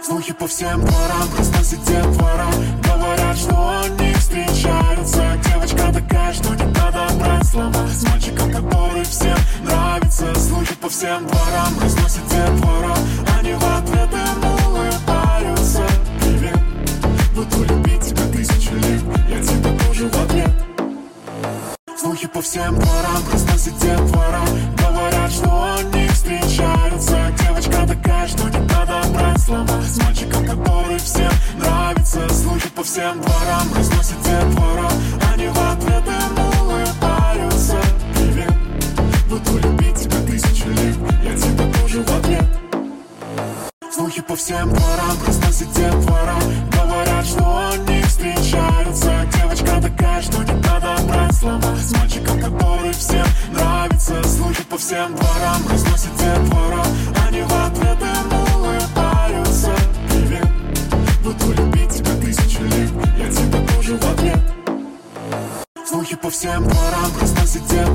Слухи по всем дворам, разносит детвора. Говорят, что они встречаются. Девочка такая, что не надо брать слова. С мальчиком, который всем нравится. Слухи по всем дворам, разносит детвора. Они в ответ ему улыбаются. Привет, буду любить тебя 1000 лет. Я тебя тоже в ответ. Слухи по всем дворам, разносит детвора. Говорят, что они встречаются. Девочка такая, что не надо брать слова. С мальчиком, который всем нравится. Слухи по всем дворам, разносит детвора. Они в ответ ему улыбаются. Привет, буду любить тебя 1000 лет. Я тебя тоже в ответ. Слухи по всем дворам, разносит детвора. Говорят, что они встречаются. Девочка такая, что не надо брать слова. С мальчиком, который всем нравится. Слухи по всем дворам, разносит детвора. Они в ответ ему улыбаются. Привет, буду любить тебя 1000 лет. Я тебя тоже в ответ. Слухи по всем дворам, разносит детвора.